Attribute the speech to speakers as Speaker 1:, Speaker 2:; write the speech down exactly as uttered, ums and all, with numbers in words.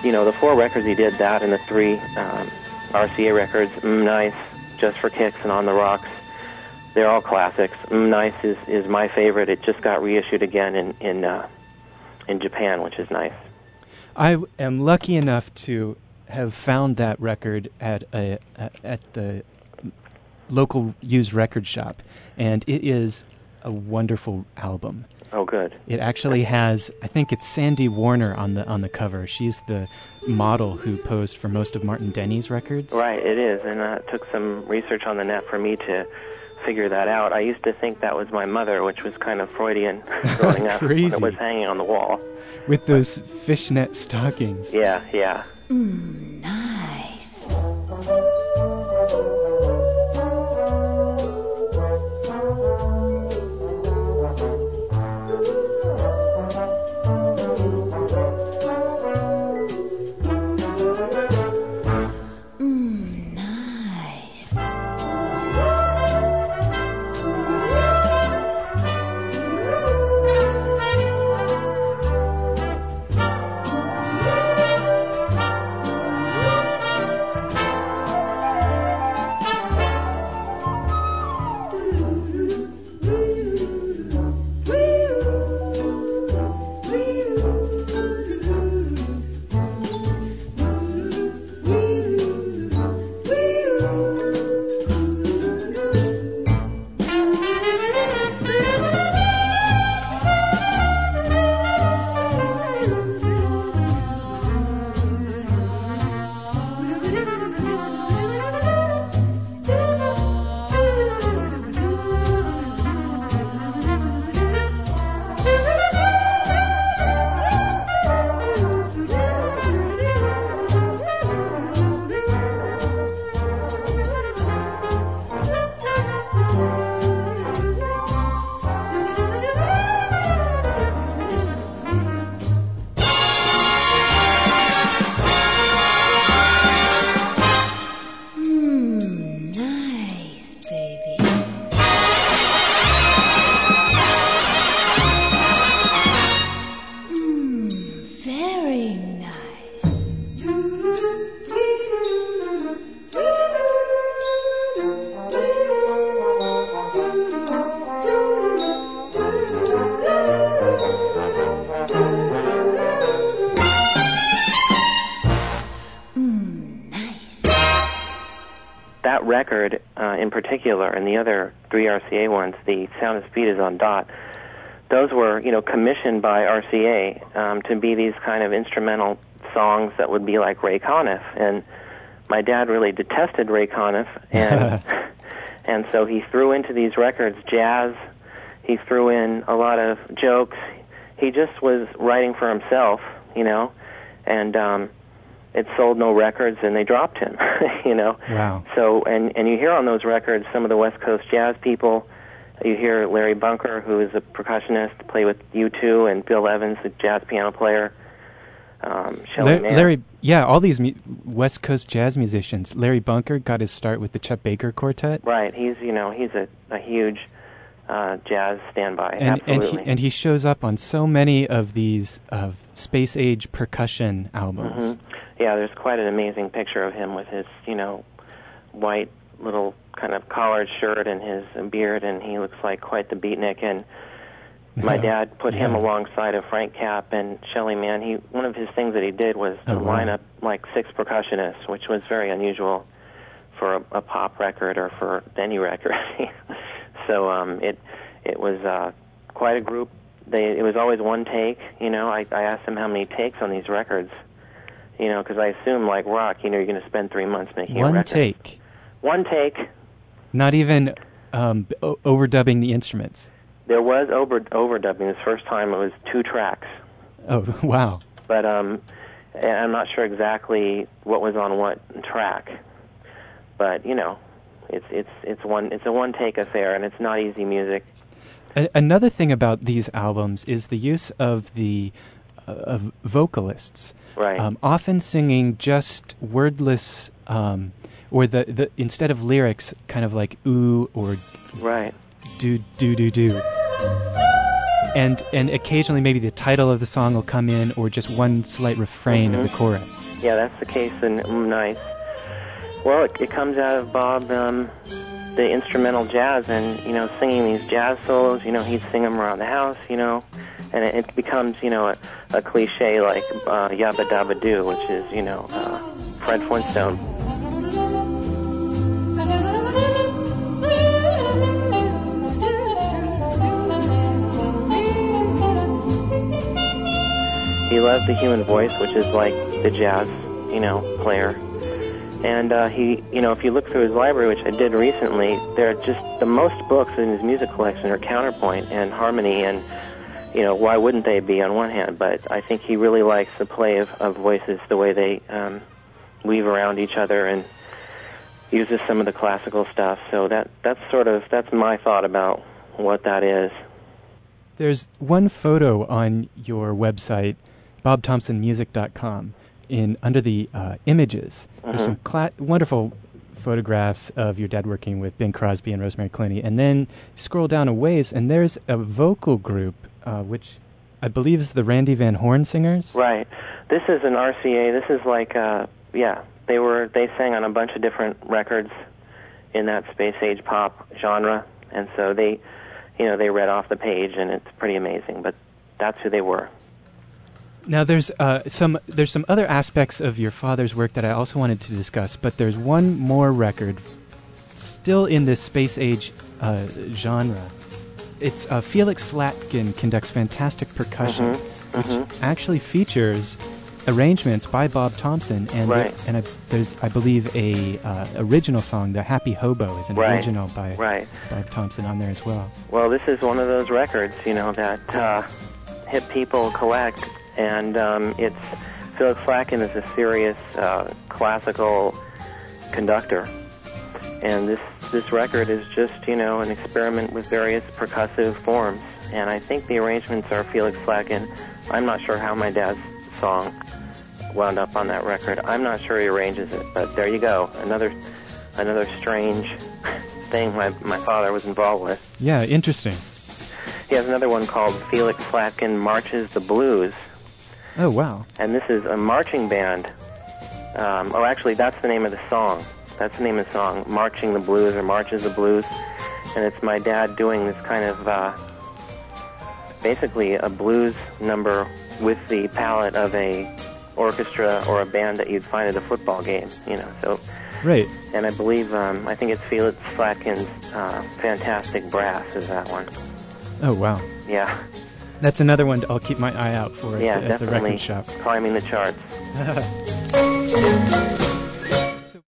Speaker 1: you know, the four records he did, that and the three um, R C A records, Mm Nice, Just for Kicks, and On the Rocks, they're all classics. Mm Nice is, is my favorite. It just got reissued again in in, uh, in Japan, which is nice.
Speaker 2: I am lucky enough to have found that record at a, a at the local used record shop, and it is a wonderful album.
Speaker 1: Oh, good.
Speaker 2: It actually has, I think it's Sandy Warner on the on the cover. She's the model who posed for most of Martin Denny's records.
Speaker 1: Right, it is, and uh, it took some research on the net for me to figure that out. I used to think that was my mother, which was kind of Freudian growing up.
Speaker 2: Crazy.
Speaker 1: When it was hanging on the wall.
Speaker 2: With those fishnet stockings.
Speaker 1: Yeah, yeah.
Speaker 3: Mm, nice. Mm, nice.
Speaker 1: That record uh, in particular, and the other three R C A ones, the Sound of Speed is on Dot, those were, you know, commissioned by R C A um, to be these kind of instrumental songs that would be like Ray Conniff. And my dad really detested Ray Conniff, and and so he threw into these records jazz. He threw in a lot of jokes. He just was writing for himself, you know, and um, it sold no records, and they dropped him, you know.
Speaker 2: Wow.
Speaker 1: So, and, and you hear on those records some of the West Coast jazz people. You hear Larry Bunker, who is a percussionist, play with U two, and Bill Evans, a jazz piano player. Um, Shelley
Speaker 2: La-
Speaker 1: Mann.
Speaker 2: Larry, yeah, all these mu- West Coast jazz musicians. Larry Bunker got his start with the Chet Baker Quartet.
Speaker 1: Right. He's, you know, he's a, a huge uh, jazz standby.
Speaker 2: And, and
Speaker 1: Absolutely.
Speaker 2: he and he shows up on so many of these uh, space age percussion albums.
Speaker 1: Mm-hmm. Yeah, there's quite an amazing picture of him with his, you know, white little kind of collared shirt and his beard, and he looks like quite the beatnik. And my
Speaker 2: Yeah.
Speaker 1: dad put
Speaker 2: Yeah.
Speaker 1: him alongside of Frank Capp and Shelley Mann. He one of his things that he did was to
Speaker 2: Oh, wow.
Speaker 1: line up like six percussionists, which was very unusual for a, a pop record or for any record. So um, it it was uh, quite a group. They it was always one take. You know, I, I asked him how many takes on these records. You know, because I assume like rock, you know, you're going to spend three months making a
Speaker 2: One
Speaker 1: record.
Speaker 2: take,
Speaker 1: One take.
Speaker 2: not even um, b- o- overdubbing the instruments.
Speaker 1: There was over overdubbing. This first time it was two tracks,
Speaker 2: Oh, wow.
Speaker 1: but um, and I'm not sure exactly what was on what track. But you know, it's it's it's one it's a one take affair, and it's not easy music.
Speaker 2: A- another thing about these albums is the use of the uh, of vocalists.
Speaker 1: Right.
Speaker 2: Um, often singing just wordless, um, or the, the instead of lyrics, kind of like ooh or
Speaker 1: Right.
Speaker 2: do do do do. and and occasionally maybe the title of the song will come in, or just one slight refrain
Speaker 1: Mm-hmm.
Speaker 2: of the chorus.
Speaker 1: Yeah, that's the case in mm, Nice. Well, it, it comes out of Bob, um, the instrumental jazz, and, you know, singing these jazz solos. You know, he'd sing them around the house, you know, and it, it becomes, you know, a, a cliche like uh, Yabba Dabba Doo, which is, you know, uh, Fred Flintstone. He loves the human voice, which is like the jazz, you know, player. And uh, he, you know, if you look through his library, which I did recently, there are just the most books in his music collection are counterpoint and harmony, and, you know, why wouldn't they be on one hand? But I think he really likes the play of, of voices, the way they um, weave around each other, and uses some of the classical stuff. So that that's sort of, that's my thought about what that is.
Speaker 2: There's one photo on your website, bob thompson music dot com, in under the uh, images.
Speaker 1: Mm-hmm.
Speaker 2: There's some cla- wonderful photographs of your dad working with Bing Crosby and Rosemary Clooney, and then scroll down a ways, and there's a vocal group, uh, which I believe is the Randy Van Horn Singers.
Speaker 1: Right. This is an R C A. This is like, uh, yeah, they were they sang on a bunch of different records in that space age pop genre, and so they, you know, they read off the page, and it's pretty amazing. But that's who they were.
Speaker 2: Now, there's uh, some there's some other aspects of your father's work that I also wanted to discuss, but there's one more record still in this space age uh, genre. It's uh, Felix Slatkin conducts fantastic percussion,
Speaker 1: Mm-hmm.
Speaker 2: which
Speaker 1: Mm-hmm.
Speaker 2: actually features arrangements by Bob Thompson, and
Speaker 1: Right.
Speaker 2: there, and a, there's I believe a uh, original song, "The Happy Hobo," is an
Speaker 1: Right.
Speaker 2: original by
Speaker 1: Right.
Speaker 2: Bob Thompson on there as well.
Speaker 1: Well, this is one of those records, you know, that uh, hip people collect, and um, it's Felix Slatkin is a serious uh, classical conductor, and this this record is just, you know, an experiment with various percussive forms, and I think the arrangements are Felix Slatkin. I'm not sure how my dad's song wound up on that record. I'm not sure he arranges it, but there you go, another another strange thing my my father was involved with.
Speaker 2: Yeah, interesting.
Speaker 1: He has another one called Felix Slatkin Marches the Blues,
Speaker 2: Oh, wow.
Speaker 1: and this is a marching band. Um, oh, actually, that's the name of the song. That's the name of the song, Marching the Blues or Marches the Blues, and it's my dad doing this kind of uh, basically a blues number with the palette of a orchestra or a band that you'd find at a football game, you know. So,
Speaker 2: Right.
Speaker 1: and I believe um, I think it's Felix Slatkin's uh, Fantastic Brass is that one.
Speaker 2: Oh, wow.
Speaker 1: Yeah.
Speaker 2: That's another one I'll keep my eye out for
Speaker 1: Yeah,
Speaker 2: at, the, at the
Speaker 1: definitely
Speaker 2: record shop.
Speaker 1: climbing the charts.